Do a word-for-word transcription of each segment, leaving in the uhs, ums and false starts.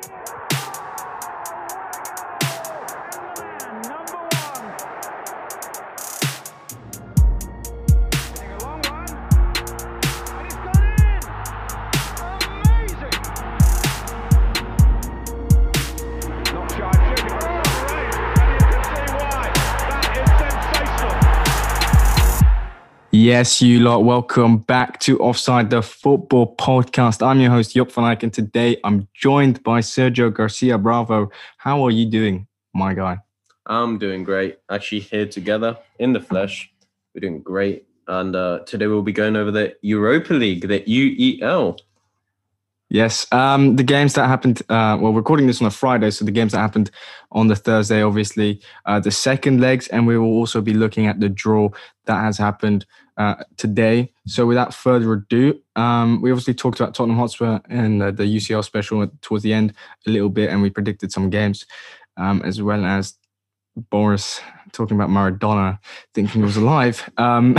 Yes, you lot, welcome back to Offside, the football podcast. I'm your host, Job van Eyck, and today I'm joined by Sergio Garcia Bravo. How are you doing, my guy? I'm doing great. Actually here together in the flesh. We're doing great. And uh, today we'll be going over the Europa League, the U E L. Yes, um, the games that happened, uh, well, we're recording this on a Friday, so the games that happened on the Thursday, obviously, uh, the second legs, and we will also be looking at the draw that has happened uh, today. So without further ado, um, we obviously talked about Tottenham Hotspur and uh, the U C L special towards the end a little bit, and we predicted some games, um, as well as Boris talking about Maradona, thinking he was alive. Um,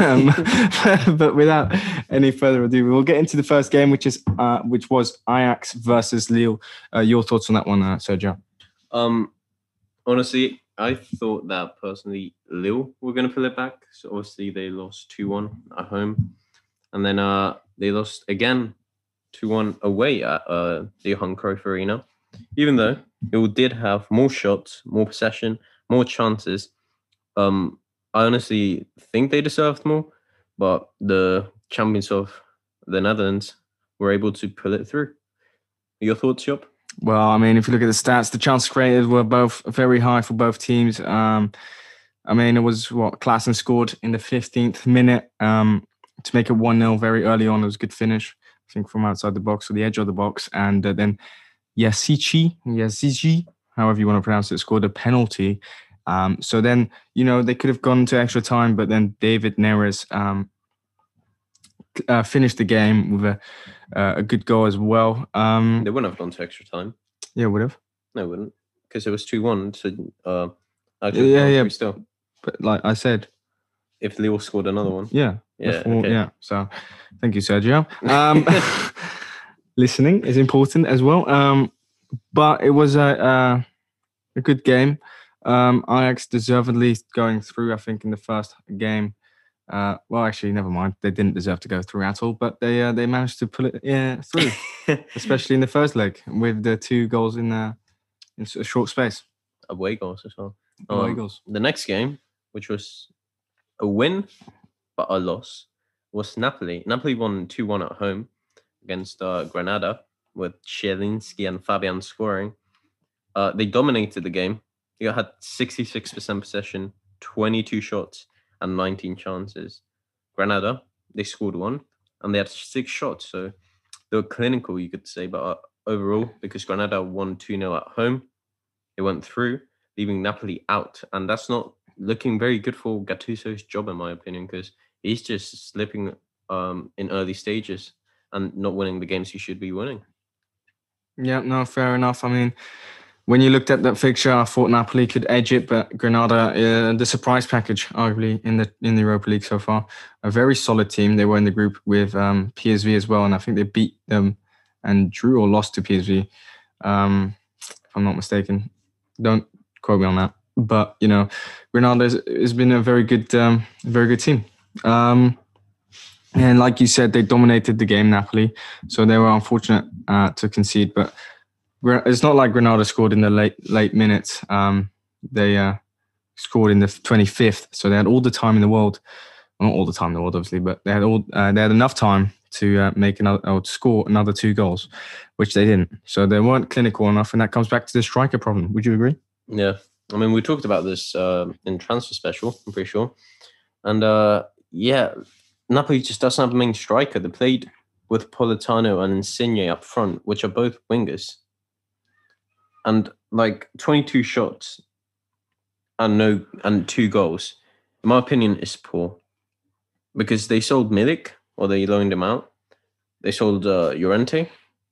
but without any further ado, we will get into the first game, which is uh, which was Ajax versus Lille. Uh, your thoughts on that one, uh, Sergio? Um, honestly, I thought that personally Lille were going to pull it back. So obviously they lost two one at home, and then uh they lost again two one away at uh, the Johan Cruyff Arena. Even though Lille did have more shots, more possession, more chances. Um, I honestly think they deserved more, but the champions of the Netherlands were able to pull it through. Your thoughts, Job? Well, I mean, if you look at the stats, the chances created were both very high for both teams. Um, I mean, it was what Klaassen scored in the fifteenth minute um, to make it one nil very early on. It was a good finish, I think, from outside the box or the edge of the box. And uh, then Yasici, Yasici, however you want to pronounce it, scored a penalty. Um, so then, you know, they could have gone to extra time, but then David Neres um, uh, finished the game with a uh, a good goal as well. Um, they wouldn't have gone to extra time. Yeah, would have. No, wouldn't, because it was two one. So, uh, yeah, yeah. Still. But like I said, if Lille scored another one, yeah, yeah, before, okay. yeah. So, thank you, Sergio. Um, listening is important as well. Um, but it was a a, a good game. Um, Ajax deservedly going through, I think, in the first game. Uh, well, actually, never mind. They didn't deserve to go through at all, but they uh, they managed to pull it yeah, through, especially in the first leg with the two goals in, uh, in a short space. Away goals as well. Away um, goals. The next game, which was a win but a loss, was Napoli. Napoli won two one at home against uh, Granada with Zielinski and Fabian scoring. Uh, they dominated the game. They had sixty-six percent possession, twenty-two shots, and nineteen chances. Granada, they scored one, and they had six shots. So they were clinical, you could say. But uh, overall, because Granada won two nil at home, they went through, leaving Napoli out. And that's not looking very good for Gattuso's job, in my opinion, because he's just slipping um, in early stages and not winning the games he should be winning. Yeah, no, fair enough. I mean, when you looked at that fixture, I thought Napoli could edge it, but Granada, uh, the surprise package, arguably, in the in the Europa League so far. A very solid team. They were in the group with um, P S V as well, and I think they beat them and drew or lost to P S V, um, if I'm not mistaken. Don't quote me on that. But, you know, Granada has, has been a very good, um, very good team. Um, and like you said, they dominated the game, Napoli. So they were unfortunate uh, to concede, but it's not like Granada scored in the late late minutes. Um, they uh, scored in the twenty-fifth, so they had all the time in the world. Well, not all the time in the world, obviously, but they had all uh, they had enough time to uh, make another or to score another two goals, which they didn't. So they weren't clinical enough, and that comes back to the striker problem. Would you agree? Yeah, I mean, we talked about this uh, in transfer special, I'm pretty sure, and uh, yeah, Napoli just doesn't have a main striker. They played with Politano and Insigne up front, which are both wingers. And like twenty-two shots and no and two goals, in my opinion, is poor. Because they sold Milik, or they loaned him out. They sold uh, Llorente.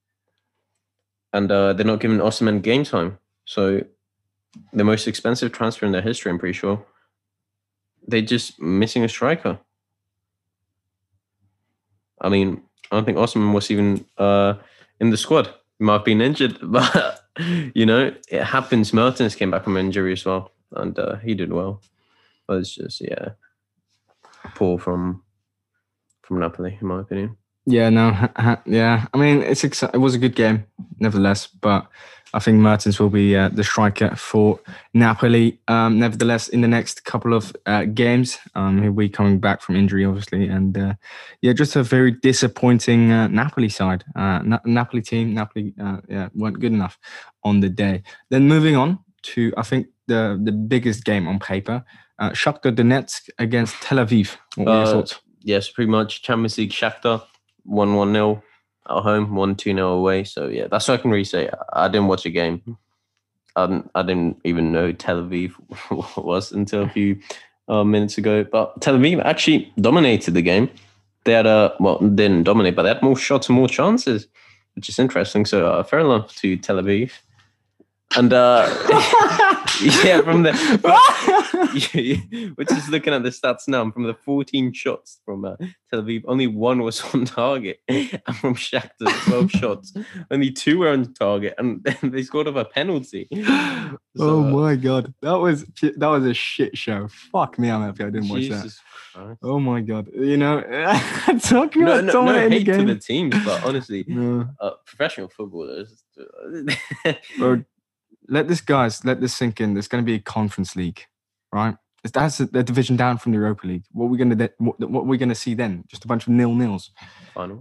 And uh, they're not giving Osimhen game time. So the most expensive transfer in their history, I'm pretty sure. They're just missing a striker. I mean, I don't think Osimhen was even uh, in the squad He might have been injured, but you know it happens. Mertens came back from injury as well, and uh, he did well. But it's just yeah, poor from from Napoli, in my opinion. Yeah, no, ha, ha, yeah. I mean, it's exci- it was a good game, nevertheless. But I think Mertens will be uh, the striker for Napoli. Um, nevertheless, in the next couple of uh, games, um, he'll be coming back from injury, obviously, and uh, yeah, just a very disappointing uh, Napoli side. Uh, Na- Napoli team, Napoli, uh, yeah, weren't good enough on the day. Then moving on to, I think the the biggest game on paper, uh, Shakhtar Donetsk against Tel Aviv. What were your Uh, thoughts? Yes, pretty much. Champions League Shakhtar one one nil at home, one two nil away. So yeah, that's what I can really say. I didn't watch a game. I didn't, I didn't even know Tel Aviv was until a few uh, minutes ago. But Tel Aviv actually dominated the game. They had a well, didn't dominate, but they had more shots and more chances, which is interesting. So uh, fair enough to Tel Aviv. And uh, yeah, from the which is looking at the stats now. From the fourteen shots from uh, Tel Aviv, only one was on target, and from Shakhtar, twelve shots, only two were on target, and they scored off a penalty. So, oh my god, that was that was a shit show. Fuck me, I'm happy I didn't watch that. Christ. Oh my god, you know, talking no, about no, no hate the game. to the teams, but honestly, no. uh, professional footballers. Bro, let this guys let this sink in. There's going to be a conference league, right? That's the division down from the Europa League. What are we going to what, what are we going to see then? Just a bunch of nil nils. Final.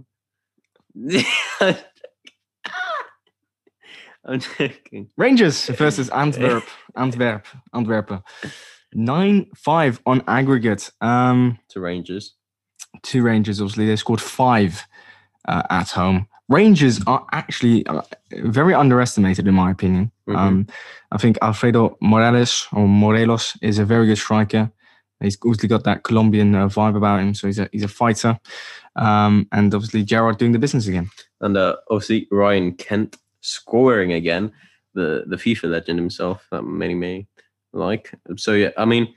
I'm joking. Rangers versus Antwerp, Antwerp, Antwerp. nine five on aggregate. Um, to Rangers. To Rangers, obviously they scored five uh, at home. Rangers are actually uh, very underestimated, in my opinion. Mm-hmm. Um, I think Alfredo Morales or Morelos is a very good striker. He's obviously got that Colombian uh, vibe about him, so he's a he's a fighter. Um, and obviously Gerrard doing the business again. And uh, obviously Ryan Kent scoring again, the the FIFA legend himself, that many may like. So yeah, I mean,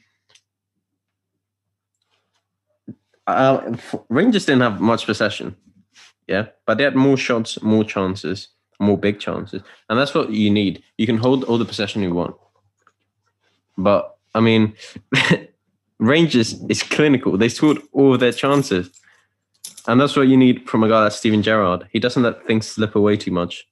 uh, Rangers didn't have much possession. Yeah, but they had more shots, more chances, more big chances. And that's what you need. You can hold all the possession you want. But, I mean, Rangers is clinical. They scored all of their chances. And that's what you need from a guy like Steven Gerrard. He doesn't let things slip away too much.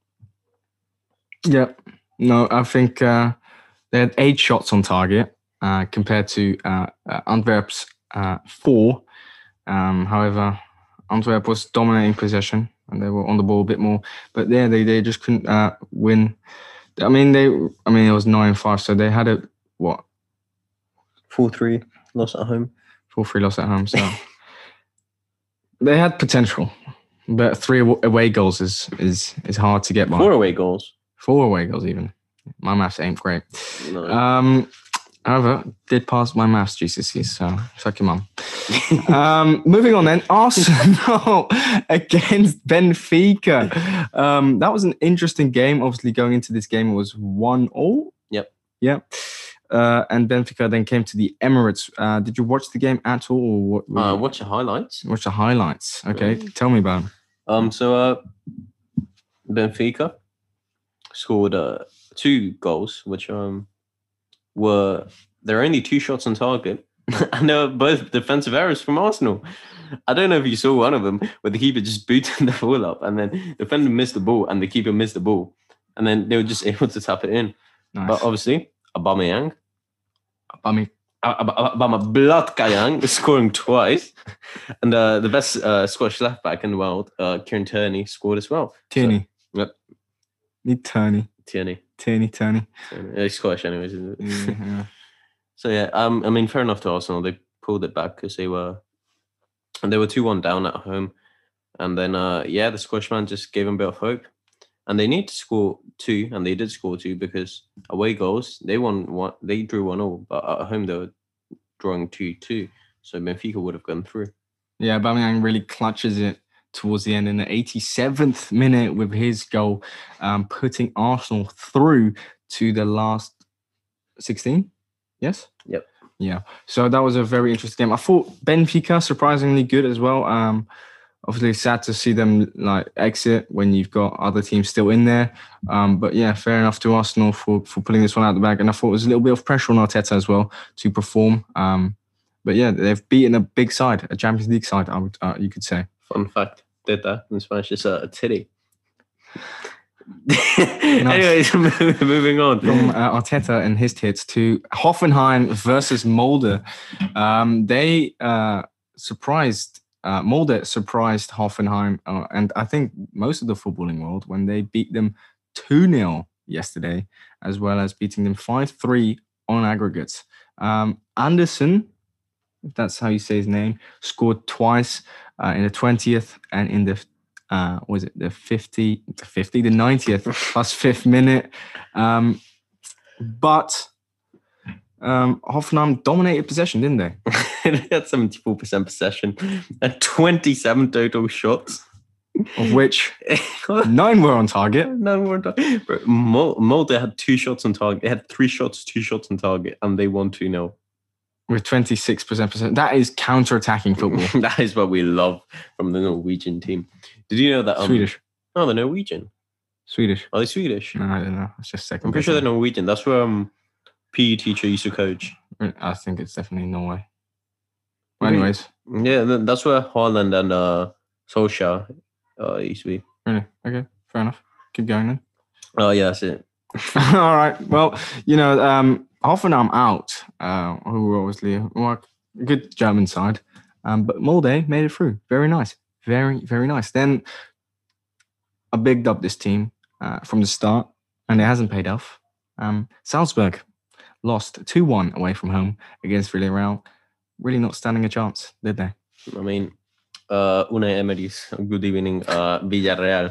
Yeah. No, I think uh, they had eight shots on target uh, compared to uh, uh, Antwerp's uh, four. Um, however... Antwerp was dominating possession and they were on the ball a bit more, but yeah, they, they just couldn't uh, win. I mean, they. I mean, it was nine five, so they had a what? four three loss at home. four three loss at home. So they had potential, but three away goals is is is hard to get by. Four away goals. Four away goals, even. My maths ain't great. No. Um. However, did pass my maths G C S Es, so suck your mum. um, moving on then, Arsenal against Benfica. Um, that was an interesting game. Obviously, going into this game, it was one all. Yep. Yep. Uh, and Benfica then came to the Emirates. Uh, did you watch the game at all? Or what, uh, watch the highlights. Watch the highlights. Okay, mm. Tell me about it. Um, so uh, Benfica scored uh, two goals, which um. were there are only two shots on target, and they were both defensive errors from Arsenal. I don't know if you saw one of them where the keeper just booted the ball up, and then the defender missed the ball, and the keeper missed the ball, and then they were just able to tap it in. Nice. But obviously, Aubameyang, Aubameyang, Aubameyang scoring twice, and uh, the best uh, Scottish left back in the world, uh, Kieran Tierney, scored as well. Tierney, so, yep, need Tierney, Tierney. Tierney, Tierney. It's Scottish, anyways. Isn't it? Yeah, yeah. So yeah, um, I mean, fair enough to Arsenal. They pulled it back because they were, and they were two one down at home, and then uh, yeah, the Scottish man just gave them a bit of hope, and they need to score two, and they did score two because away goals they won one, they drew one all, but at home they were drawing two two, so Benfica would have gone through. Yeah, Aubameyang really clutches it towards the end in the eighty-seventh minute with his goal, um, putting Arsenal through to the last sixteen. Yes? Yep. Yeah. So that was a very interesting game. I thought Benfica surprisingly good as well. Um, obviously sad to see them like exit when you've got other teams still in there. Um, but yeah, fair enough to Arsenal for for pulling this one out the bag. And I thought it was a little bit of pressure on Arteta as well to perform. Um, but yeah, they've beaten a big side, a Champions League side, I would uh, you could say. Fun fact, did that in Spanish is uh, a titty. Anyways, moving on from uh, Arteta and his tits to Hoffenheim versus Molde. Um, they uh, surprised uh, Molde surprised Hoffenheim, uh, and I think most of the footballing world when they beat them two nil yesterday, as well as beating them five three on aggregates. Um, Anderson, if that's how you say his name, scored twice uh, in the twentieth and in the Uh, was it the fifty, the fifty, the ninetieth plus fifth minute? Um, but um, Hoffenheim dominated possession, didn't they? They had seventy-four percent possession and twenty-seven total shots, of which nine were on target. Nine were on target. Molde had two shots on target. They had three shots, two shots on target, and they won two nil. With twenty-six percent. That is counter-attacking football. That is what we love from the Norwegian team. Did you know that? Um, Swedish. Oh, they're Norwegian. Swedish. Are they Swedish? No, I don't know. It's just second. I'm pretty sure they're Norwegian. That's where um, P E teacher used to coach. I think it's definitely Norway. Well, anyways. Yeah, that's where Haaland and uh, Solskjaer uh, used to be. Really? Okay, fair enough. Keep going then. Oh, yeah, that's it. All right. Well, you know, um, Hoffenheim out, uh, who were obviously well, a good German side, um, but Molde made it through. Very nice. Very, very nice. Then I bigged up this team uh, from the start, and it hasn't paid off. Um, Salzburg lost two one away from home against Villarreal. Really not standing a chance, did they? I mean, uh, Unai Emery's good evening, uh, Villarreal.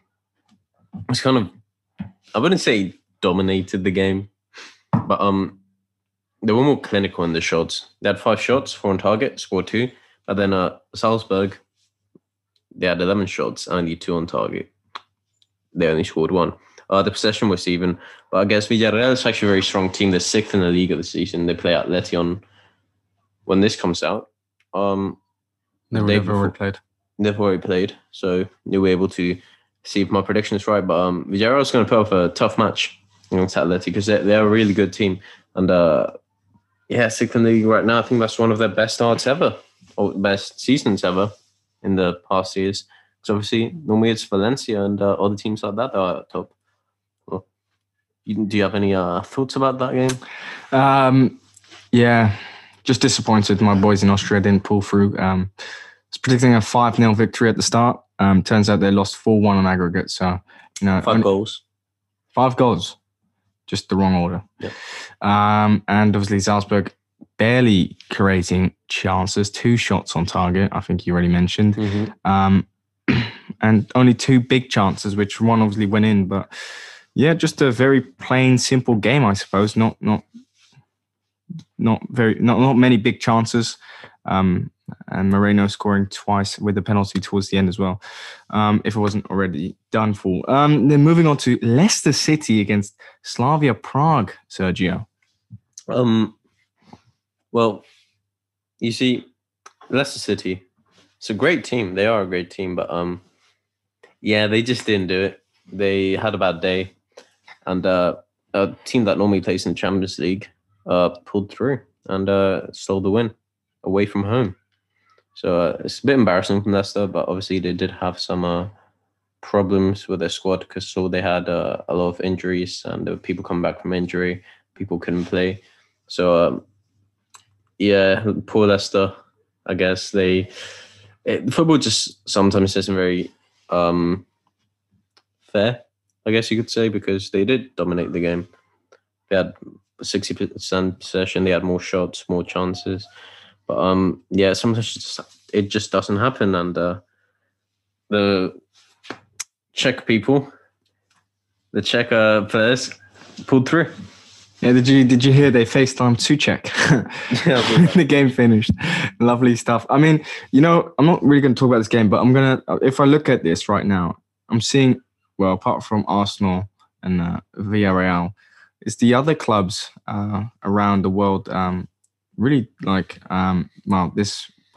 It's kind of, I wouldn't say dominated the game, but um, they were more clinical in the shots. They had five shots, four on target, scored two. But then uh, Salzburg, they had eleven shots, only two on target. They only scored one. Uh, the possession was even. But I guess Villarreal is actually a very strong team. They're sixth in the league of the season. They play Atleti on when this comes out. Um, they they've already played. They've already played. So they were able to see if my prediction is right. But um, Villarreal is going to put up a tough match against Atleti because they're, they're a really good team. And uh, yeah, sixth in the league right now. I think that's one of their best starts ever, or best seasons ever in the past years. Because obviously, normally it's Valencia and uh, other teams like that that are at top. Well, you, do you have any uh, thoughts about that game? Um, yeah, just disappointed. My boys in Austria didn't pull through. Um, I was predicting a five nil victory at the start. Um, turns out they lost four one on aggregate. So, you know, five only, goals. Five goals. Just the wrong order. Yeah. Um, and obviously, Salzburg barely creating chances. Two shots on target, I think you already mentioned. Mm-hmm. Um, and only two big chances, which one obviously went in. But yeah, just a very plain, simple game, I suppose. Not not not very not not many big chances. Um, and Moreno scoring twice with a penalty towards the end as well, um, if it wasn't already done for. Um, then moving on to Leicester City against Slavia Prague, Sergio. Um, well, you see, Leicester City, it's a great team. They are a great team, but um, yeah, they just didn't do it. They had a bad day, and uh, a team that normally plays in the Champions League uh, pulled through and uh, stole the win away from home. So uh, it's a bit embarrassing from Leicester, but obviously they did have some uh, problems with their squad because so they had uh, a lot of injuries and there were people coming back from injury. People couldn't play. So um, yeah, poor Leicester. I guess they it, football just sometimes isn't very um, fair. I guess you could say because they did dominate the game. They had sixty percent possession. They had more shots, more chances. But um, yeah, sometimes it just, it just doesn't happen. And uh, the Czech people, the Czech uh, players, pulled through. Yeah, did you did you hear they FaceTimed Souček? Yeah, the game finished. Lovely stuff. I mean, you know, I'm not really going to talk about this game, but I'm gonna. If I look at this right now, I'm seeing well, apart from Arsenal and uh, Villarreal, it's the other clubs uh, around the world. Um, Really like, um, well, this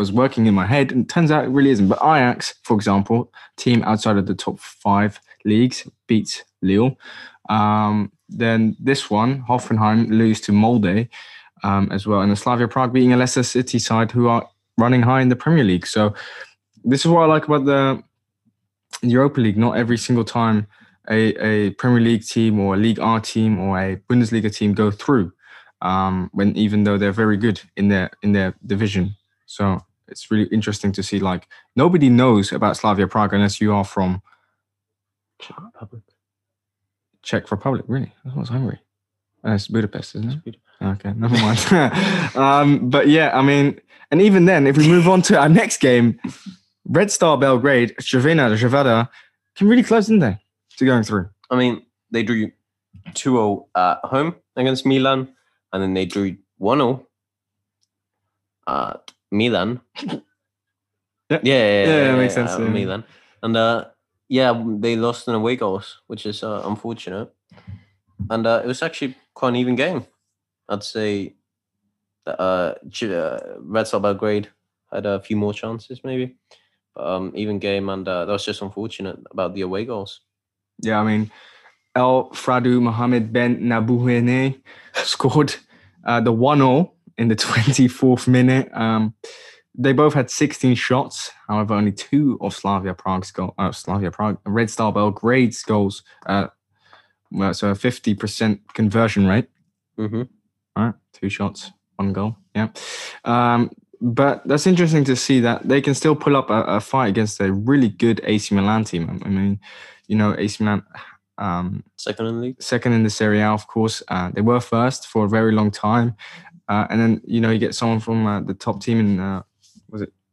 was working in my head, and it turns out it really isn't. But Ajax, for example, team outside of the top five leagues, beats Lille. Um, then this one, Hoffenheim, lose to Molde um, as well. And the Slavia Prague beating a Leicester City side who are running high in the Premier League. So this is what I like about the Europa League. Not every single time a, a Premier League team or a League R team or a Bundesliga team go through. Um, when even though they're very good in their in their division, so it's really interesting to see. Like nobody knows about Slavia Prague unless you are from Czech Republic. Czech Republic, really? I was hungry. Uh, it's Budapest, isn't it? Budapest. Okay, never mind. um, but yeah, I mean, and even then, if we move on to our next game, Red Star Belgrade, Crvena Zvezda came really close, didn't they, to going through? I mean, they drew two nil at home against Milan. And then they drew one nil at Milan. Yeah, yeah, yeah, yeah, yeah, yeah makes sense. Uh, Yeah. Milan. And uh, yeah, they lost in away goals, which is uh, unfortunate. And uh, it was actually quite an even game. I'd say that uh, uh, Red Star Belgrade had a few more chances, maybe. But um, even game, and uh, that was just unfortunate about the away goals. Yeah, I mean, El Fradu Mohamed Ben Nabouhene scored uh, the one nil in the twenty-fourth minute. Um, they both had sixteen shots. However, only two of Slavia Prague's goal, uh, Slavia Prague, Red Star Belgrade's goals. Uh, well, so a fifty percent conversion rate. Mm-hmm. All right, two shots, one goal. Yeah. Um, but that's interesting to see that they can still pull up a, a fight against a really good A C Milan team. I mean, you know, A C Milan. Um, second in the league, second in the Serie A, of course. Uh, they were first for a very long time, uh, and then you know you get someone from uh, the top team in uh, was it?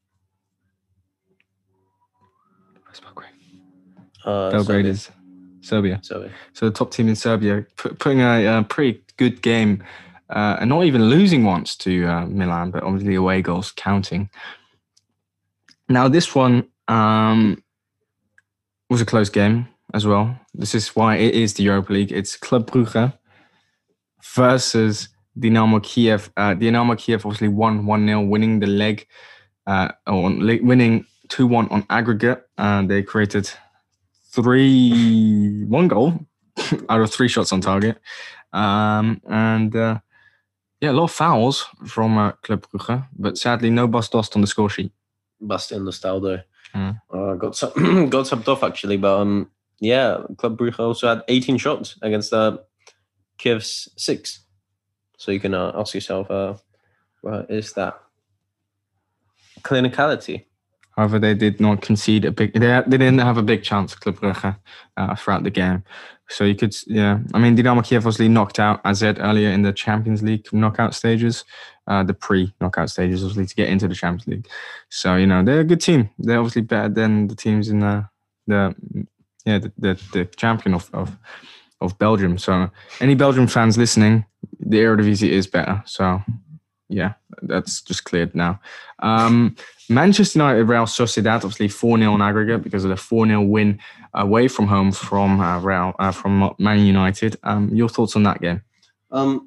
Belgrade. Uh, Belgrade Serbia. is Serbia. Serbia. So the top team in Serbia put, putting a, a pretty good game, uh, and not even losing once to uh, Milan, but obviously away goals counting. Now this one um, was a close game as well. This is why it is the Europa League. It's Club Brugge versus Dynamo Kiev. Uh, Dynamo Kiev obviously won one nil, winning the leg, uh, or winning two one on aggregate. And they created three, one goal out of three shots on target. Um, and uh, yeah, a lot of fouls from uh, Club Brugge, but sadly no Bas Dost on the score sheet. Bastian Nostaldo. Mm. Uh, got, sub- got subbed off actually, but um, yeah, Club Brugge also had eighteen shots against uh, Kiev's six. So you can uh, ask yourself, uh, well, is that clinicality? However, they did not concede a big. They, they didn't have a big chance, Club Brugge, uh, throughout the game. So you could, yeah. I mean, Dynamo Kiev obviously knocked out A Z earlier in the Champions League knockout stages, uh, the pre-knockout stages, obviously to get into the Champions League. So you know they're a good team. They're obviously better than the teams in the the yeah the the, the champion of, of of Belgium. So any Belgium fans listening, the Eredivisie is better. So yeah, that's just cleared now. Um, Manchester United, Real Sociedad, obviously four nil on aggregate because of the four nil win away from home from uh, Real, uh, from Man United. Um, your thoughts on that game? Um,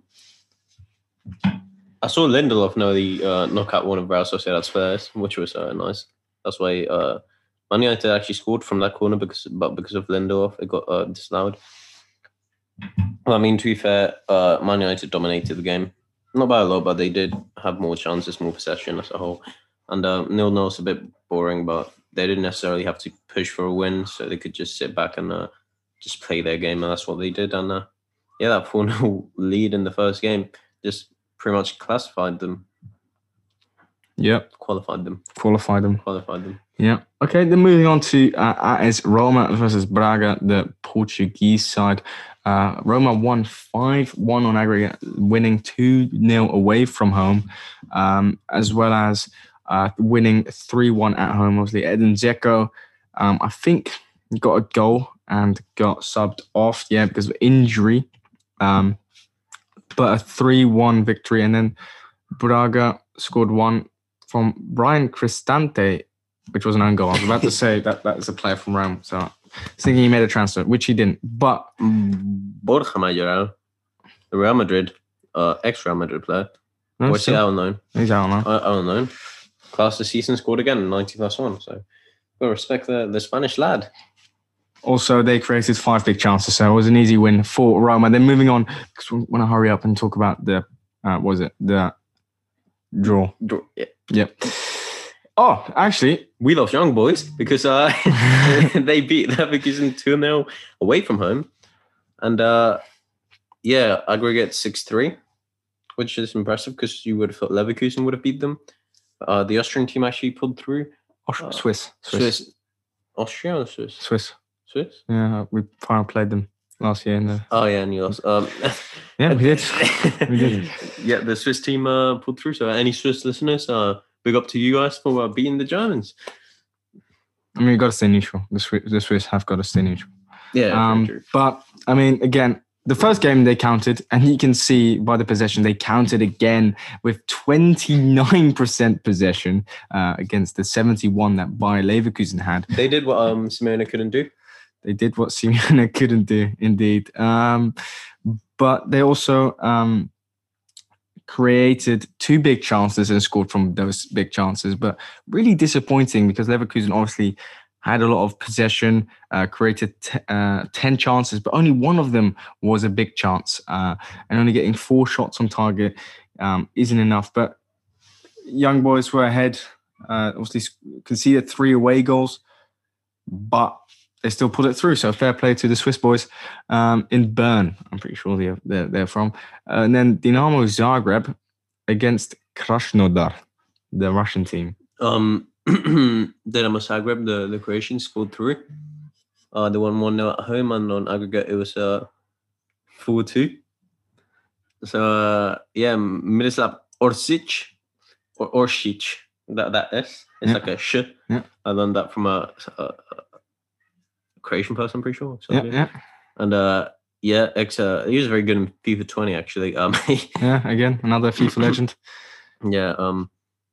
I saw Lindelof know the uh, knockout one of Real Sociedad's players, which was uh, nice. That's why uh, Man United actually scored from that corner, because but because of Lindelof, it got uh, disallowed. Well, I mean, to be fair, uh, Man United dominated the game. Not by a lot, but they did have more chances, more possession as a whole. And uh, nil-nil is a bit boring, but they didn't necessarily have to push for a win, so they could just sit back and uh, just play their game, and that's what they did. And uh, yeah, that four nil lead in the first game just pretty much classified them. Yep. Qualified them. Qualified them. Qualified them. Yeah. Okay, then moving on to uh, A S Roma versus Braga, the Portuguese side. Uh, Roma won five one on aggregate, winning two nil away from home, um, as well as uh, winning three one at home. Obviously, Edin Dzeko, um, I think, got a goal and got subbed off, yeah, because of injury. Um, but a three one victory. And then Braga scored one from Brian Cristante, which was an own goal. I was about to say that that's a player from Rome, so I was thinking he made a transfer, which he didn't. But Borja Mayoral, the Real Madrid, uh, ex-Real Madrid player. no, What's he still- out on loan? he's out now. Uh, out on loan. class this season, scored again, ninety plus one. So we'll respect the, the Spanish lad. Also, they created five big chances, so it was an easy win for Roma. Then moving on, because we want to hurry up and talk about the, uh, what was it, the draw. Draw, yeah. Yep. Oh, actually, we love young boys because uh, they beat Leverkusen two nil away from home. And uh, yeah, aggregate six three, which is impressive because you would have thought Leverkusen would have beat them. Uh, the Austrian team actually pulled through. Uh, Swiss. Swiss. Swiss. Austria or Swiss? Swiss. Swiss? Yeah, we finally played them last year in the. Oh yeah, and you lost. Um, yeah, we did. we did. Yeah, the Swiss team uh, pulled through. So, any Swiss listeners, uh, big up to you guys for uh, beating the Germans. I mean, you got to stay neutral. The Swiss, the Swiss have got to stay neutral. Yeah, um, true. But I mean, again, the first game they counted, and you can see by the possession they counted again with twenty-nine percent possession uh, against the seventy-one that Bayer Leverkusen had. They did what um, Simeone couldn't do. They did what Simeone couldn't do, indeed. Um, but they also um, created two big chances and scored from those big chances. But really disappointing because Leverkusen obviously had a lot of possession, uh, created t- uh, ten chances, but only one of them was a big chance. Uh, and only getting four shots on target um, isn't enough. But young boys were ahead. Uh, obviously conceded three away goals, but they still pulled it through. So fair play to the Swiss boys um, in Bern. I'm pretty sure they're, they're, they're from. Uh, and then Dinamo Zagreb against Krasnodar, the Russian team. Um, Dinamo Zagreb, the, the Croatians, pulled through. Uh, they won one nil at home, and on aggregate it was uh, four two. So, uh, yeah, Miroslav Orsic, or Orsic, that, that is. It's yeah. like a sh. Yeah. I learned that from a... a Croatian person, I'm pretty sure. Yeah, yeah. And uh, yeah, ex, uh, he was very good in FIFA twenty actually. Um, yeah, again another FIFA legend. Yeah, um,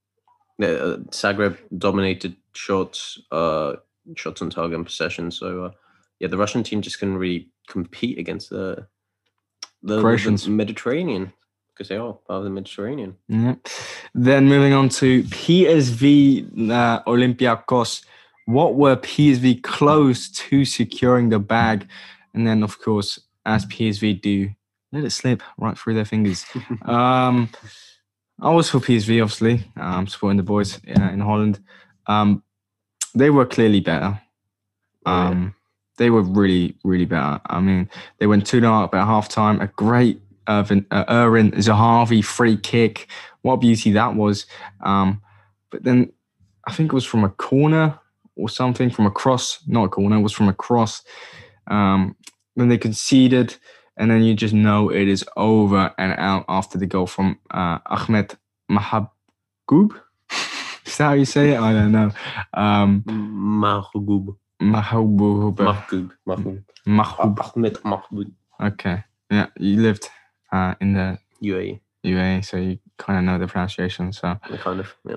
uh, Zagreb dominated shots, uh, shots on target and possession. So uh, yeah, the Russian team just couldn't really compete against the the, Croatians. the Mediterranean because they are part of the Mediterranean. Yeah. Then moving on to P S V uh, Olympiacos. What were P S V close to securing the bag? And then, of course, as P S V do, let it slip right through their fingers. um, I was for P S V, obviously, um, supporting the boys uh, in Holland. Um, they were clearly better. Um, oh, yeah. They were really, really better. I mean, they went two nil up at halftime. A great Erwin, uh, Erwin Zahavi free kick. What a beauty that was. Um, but then I think it was from a corner or something, from a cross, not a corner, it was from a cross. Um, then they conceded, and then you just know it is over and out after the goal from uh, Ahmed Mahaboub. Is that how you say it? I don't know. Um, Mahaboub. Mahaboub. Mahaboub. Mahaboub. Mahaboub. Ahmed Mahaboub. Okay. Yeah, you lived uh, in the U A E. U A E, so you kind of know the pronunciation. So kind of, yeah.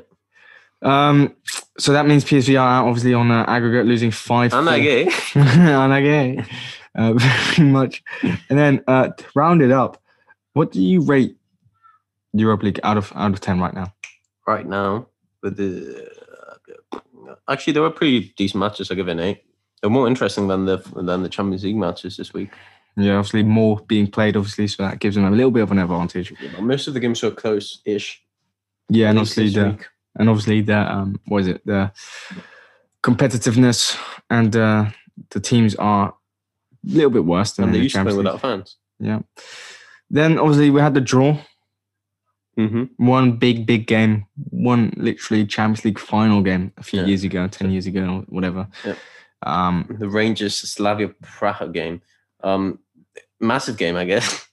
Um, so that means P S V are out, obviously, on uh, aggregate, losing five. Anage. Anage. Uh, very much. And then uh, to round it up, what do you rate Europa League out of out of ten right now? Right now, with the uh, actually, there were pretty decent matches. I give it an eight. They're more interesting than the than the Champions League matches this week. Yeah, obviously more being played, obviously, so that gives them a little bit of an advantage. Yeah, but most of the games were close-ish. Yeah, and obviously the. Week. And obviously, the um, what is it? The competitiveness and uh, the teams are a little bit worse than and they the used Champions to play League. without fans. Yeah. Then obviously we had the draw. Mm-hmm. One big, big game. One literally Champions League final game a few yeah. years ago, ten years ago, or whatever. Yeah. Um, the Rangers Slavia Praha game. Um, massive game, I guess.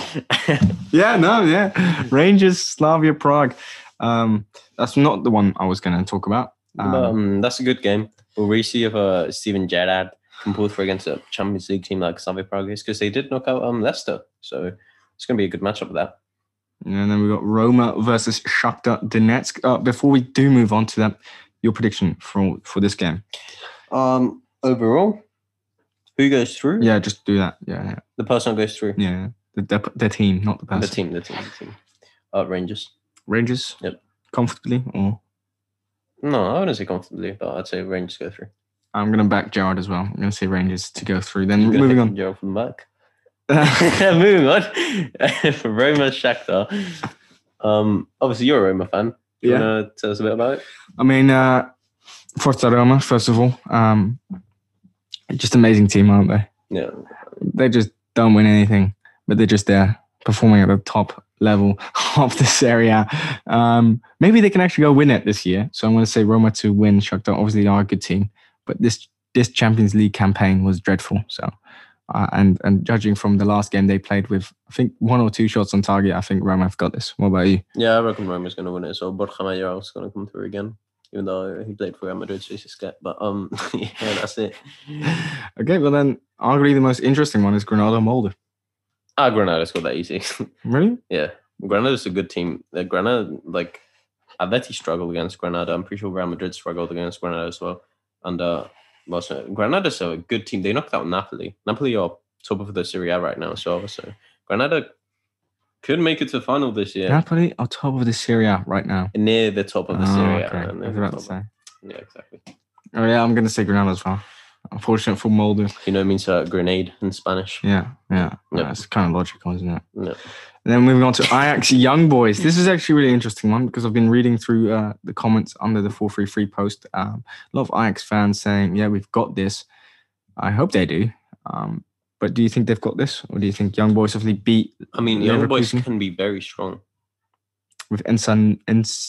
yeah. No. Yeah. Rangers Slavia Prague. Um, that's not the one I was going to talk about. Um, um, that's a good game. We'll really see if uh, Steven Gerrard can pull through against a Champions League team like Slavia Prague is, because they did knock out um, Leicester. So it's going to be a good matchup with that. And then we got Roma versus Shakhtar Donetsk. Uh, before we do move on to that, your prediction for for this game? Um, overall, who goes through? Yeah, just do that. Yeah, yeah. The person who goes through. Yeah, the the, the team, not the person. The team, the team, the team. Uh, Rangers. Rangers? Yep. Comfortably or? No, I wouldn't say comfortably, but I'd say Rangers go through. I'm going to back Gerrard as well. I'm going to say Rangers to go through. Then You're gonna moving hit on. Gerrard from the back. Moving on. For Roma Shakhtar. Um, obviously, you're a Roma fan. Do you Yeah. want to tell us a bit about it? I mean, uh, Forza Roma, first of all. Um, just amazing team, aren't they? Yeah. They just don't win anything, but they're just there performing at the top level of the Serie A. Um, maybe they can actually go win it this year. So I'm going to say Roma to win. Shakhtar obviously are a good team, but this this Champions League campaign was dreadful. So, uh, and and judging from the last game they played with, I think one or two shots on target, I think Roma have got this. What about you? Yeah, I reckon Roma's going to win it. So Borja Mayoral is going to come through again, even though he played for Real Madrid, so he's a scat. But um, yeah, that's it. Okay, well then, arguably the most interesting one is Granada Molde. Ah, Granada's got that easy. Really? Yeah, Granada's a good team. Uh, Granada, like, Atleti struggled against Granada. I'm pretty sure Real Madrid struggled against Granada as well. And uh, well, so Granada's a good team. They knocked out Napoli. Napoli are top of the Serie A right now. So obviously, Granada could make it to the final this year. Napoli are top of the Serie A right now. Near the top of the Oh, Serie A. okay. I and was they're about the to top say. of- Yeah, exactly. Oh yeah, I'm going to say Granada as well. Unfortunate for Molde. You know, it means uh, grenade in Spanish. Yeah, yeah. Yep. That's kind of logical, isn't it? No. And then moving on to Ajax Young Boys. This is actually a really interesting one because I've been reading through uh, the comments under the four three three post. Um, a lot of Ajax fans saying, yeah, we've got this. I hope they do. Um, but do you think they've got this? Or do you think Young Boys hopefully beat I mean, young boys Leverkusen can be very strong. with Ensan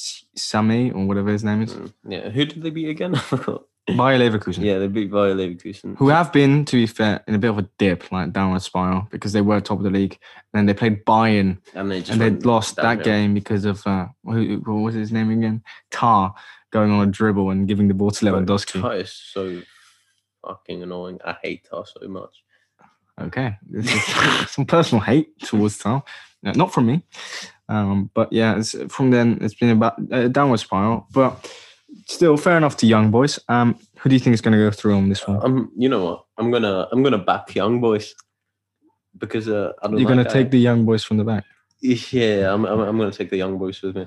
Ensame or whatever his name is? Mm, Yeah, who did they beat again? I forgot. Bayer Leverkusen. Yeah, they beat Bayer Leverkusen. Who have been, to be fair, in a bit of a dip, like downward spiral, because they were top of the league. And then they played Bayern, and they just and they went lost that downhill. game because of, uh, who, what was his name again? Tar going on a dribble and giving the ball to But Lewandowski. Tar is so fucking annoying. I hate Tar so much. Okay. This is some personal hate towards Tar. Uh, not from me. Um, but yeah, it's, from then it's been about a downward spiral. But still, fair enough to Young Boys. Um, who do you think is going to go through on this one? Um, you know what? I'm gonna I'm gonna back young boys because uh, I don't. You're like going to take the Young Boys from the back. Yeah, I'm I'm, I'm gonna take the young boys with me.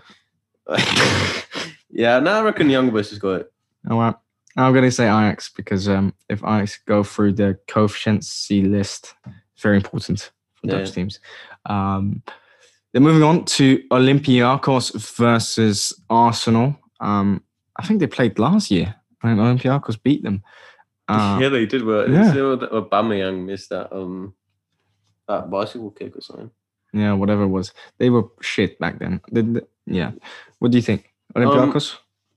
Yeah, now I reckon young boys has got it. Oh, well, I'm going to say Ajax because um, if Ajax go through the coefficiency list, it's very important for Yeah. Dutch teams. Um, then moving on to Olympiacos versus Arsenal. Um, I think they played last year and Olympiacos beat them. Uh, yeah, they did. Well, yeah. yeah. Aubameyang missed that um that bicycle kick or something. yeah, whatever it was. They were shit back then. They- they- yeah. What do you think? Olympiacos?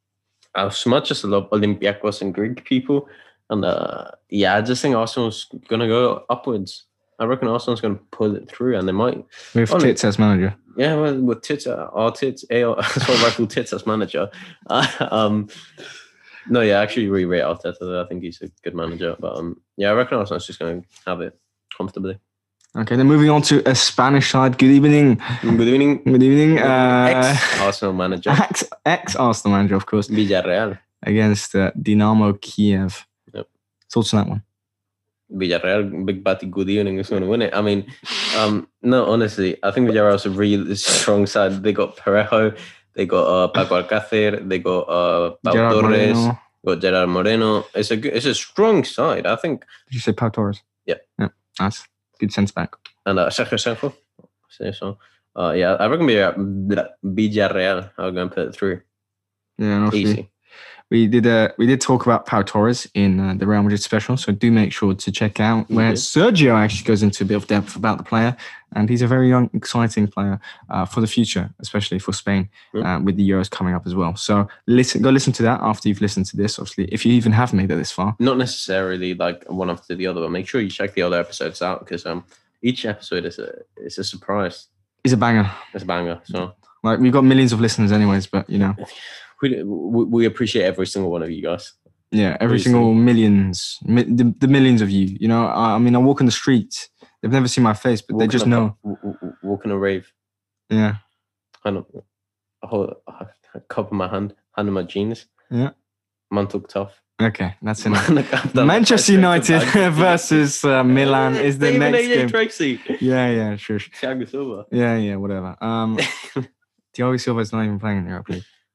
As much as I love Olympiacos and Greek people, and uh, yeah, I just think Arsenal's gonna go upwards. I reckon Arsenal's gonna pull it through, and they might. With Oli- Tits as manager. Yeah, well, with Tits, uh, our Tits, A L, that's what I call Tits as manager. Uh, um, no, yeah, I actually really rate Arteta. I think he's a good manager, but um, yeah, I reckon Arsenal's just gonna have it comfortably. Okay, then moving on to a Spanish side. Good evening. Good evening, Good evening. Uh, ex Arsenal manager ex, ex-Arsenal manager, of course, Villarreal. against uh, Dynamo Kiev. Yep. Thoughts on that one? Villarreal, big batty, good evening is going to win it. I mean, um, no, honestly, I think Villarreal's a really strong side. They got Parejo, they got uh, Paco Alcácer, they got uh, Pau Gerard Torres, Moreno. got Gerard Moreno. It's a good, it's a strong side, I think. Did you say Pau Torres? Yeah. Yeah, nice. Good sense back. And uh, Sergio Senjo, say so. Uh, yeah, I reckon Villarreal, Villarreal are going to put it through Yeah, and obviously easy. we did uh, we did talk about Pau Torres in uh, the Real Madrid special, so do make sure to check out where Mhm. Sergio actually goes into a bit of depth about the player, and he's a very young, exciting player uh, for the future, especially for Spain Mhm. uh, with the Euros coming up as well. So listen, go listen to that after you've listened to this. Obviously, if you even have made it this far. Not necessarily like one after the other, but make sure you check the other episodes out because um, each episode is a is a surprise. It's a banger. It's a banger. So Like we've got millions of listeners, anyways, but you know, we, we, we appreciate every single one of you guys. yeah, every Really single millions, mi- the, the millions of you. You know, I, I mean, I walk in the street. They've never seen my face, but they Walking just a know. cup- w- w- walking a rave. Yeah, I don't. I hold a cup in my hand, hand in my jeans. Yeah. Man took tough. okay, that's enough. Manchester Manchester United versus uh, Milan is the David next A J game. Tracy. Yeah, yeah, sure. sure. Thiago Silva. Yeah, yeah, whatever. Um, Thiago Silva's not even playing in the Europa League.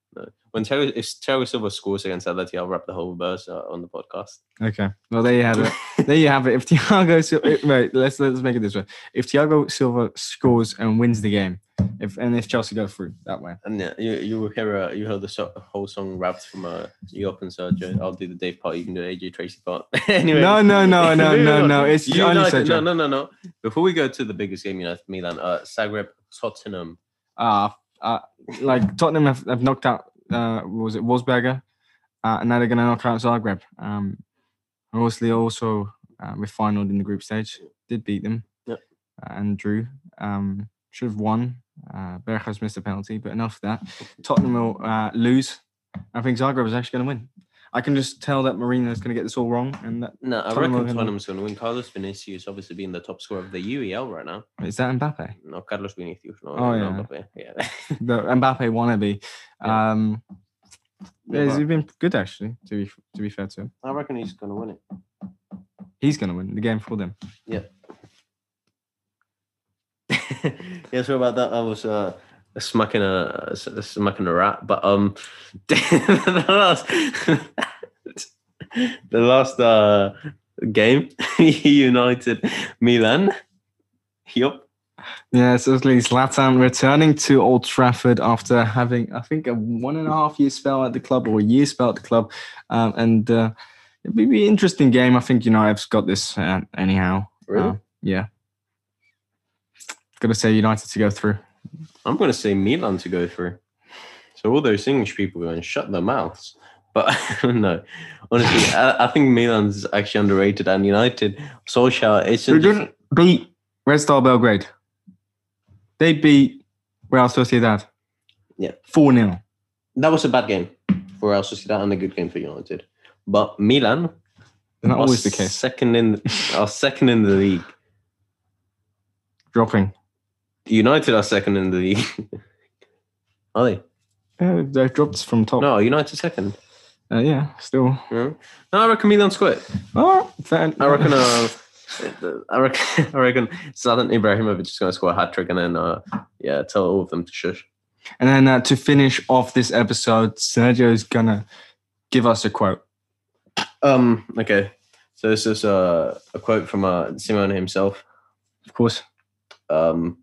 when Thiago, if Thiago Silva scores against Atleti, I'll rap the whole verse uh, on the podcast. Okay. Well, there you have it. There you have it. If Thiago Silva, wait, let's let's make it this way. If Thiago Silva scores and wins the game, if and if Chelsea go through that way, And yeah, you you will hear uh, you heard the so- whole song rapped from uh, Yop and Sergio. I'll do the Dave part. You can do the A J Tracy part. Anyway, no, no, no, no, moving no, on. no. It's only United. Sergio. No, no, no, no. Before we go to the biggest game, United Milan, uh, Zagreb Tottenham. Uh, uh, like Tottenham have, have knocked out. Uh, what was it Wolfsberger? Uh, and now they're going to knock out Zagreb. Um, obviously, also uh, we finaled in the group stage. Did beat them. Yep. Uh, and drew. Um, should have won. Uh, Berghuis missed a penalty, but enough of that. Tottenham will uh, lose. I think Zagreb is actually going to win. I can just tell that Mourinho is going to get this all wrong, and that No, I Tottenham reckon will- Tottenham's going to win. Carlos Vinicius obviously being the top scorer of the U E L right now. is that Mbappe? No, Carlos Vinicius. No, Oh, no, yeah. Mbappe. Yeah. The Mbappe wannabe. Yeah. Um, yeah, he's been good actually. To be to be fair to him, I reckon he's going to win it. he's going to win the game for them. Yeah, sorry about that. I was uh, smacking a smacking a rat, but um, the last the last uh game, United Milan. Yup. Yeah, certainly Zlatan returning to Old Trafford after having, I think, a one and a half year spell at the club or a year spell at the club. Um, and uh, it'll be an interesting game. I think United's got this uh, anyhow. Really? Uh, yeah. Got to say United to go through. I'm going to say Milan to go through. So all those English people going to shut their mouths. But no, honestly, I, I think Milan's actually underrated, and United, Solskjaer, it's They just, didn't beat Red Star Belgrade. They beat Real Sociedad. Yeah. four nil. that was a bad game for Real Sociedad and a good game for United. But Milan, Not are always the case. Second in are second in the league. Dropping. United are second in the league. Are they? Yeah, they've dropped from top. No, United second. Uh, yeah, still. No, no I reckon Milan score it. Oh, fair. I reckon. Uh, I reckon. I reckon Zlatan Ibrahimovic is going to score a hat trick, and then uh, yeah, tell all of them to shush. And then uh, to finish off this episode, Sergio's gonna give us a quote. Um. Okay. So this is uh, a quote from uh, Simone himself. Of course. Um.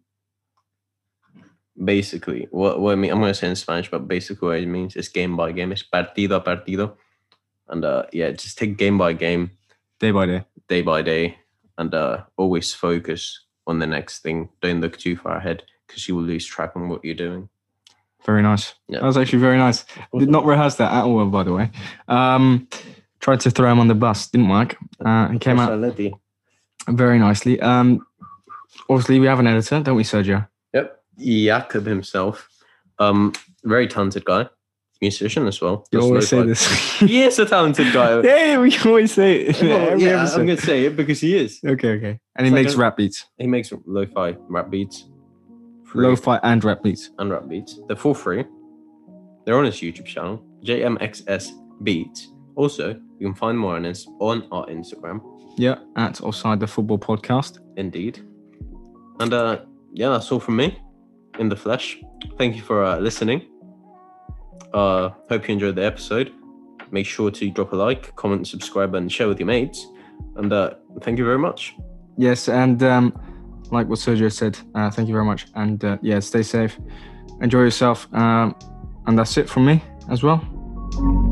Basically, what, what I mean, I'm going to say in Spanish, but basically what it means is game by game. It's partido a partido. And uh, yeah, just take game by game, Day by day. day by day, and uh, always focus on the next thing. Don't look too far ahead because you will lose track on what you're doing. Very nice. Yeah. That was actually very nice. Did not rehearse that at all, by the way. Um, tried to throw him on the bus. Didn't work. Uh, he came out very nicely. Um, obviously, we have an editor, don't we, Sergio? Yep. Jakob himself. Um, very talented guy. Musician as well. You Does always say lo-fi. this. He is a talented guy. Yeah, we always say it. Well, Every yeah, episode. I'm going to say it because he is. Okay, okay. And he It's like makes a- rap beats. He makes lo-fi rap beats. Free. Lo-fi and rap beats. and rap beats. They're for free. They're on his YouTube channel, J M X S Beats. Also, you can find more on his on our Instagram, Yeah, at Offside the Football Podcast. indeed. And uh, yeah, that's all from me in the flesh. Thank you for uh, listening. Uh, hope you enjoyed the episode. Make sure to drop a like, comment, subscribe, and share with your mates. And uh, thank you very much. Yes, and um, like what Sergio said, uh, thank you very much. And uh, yeah, stay safe. Enjoy yourself. Um, and that's it from me as well.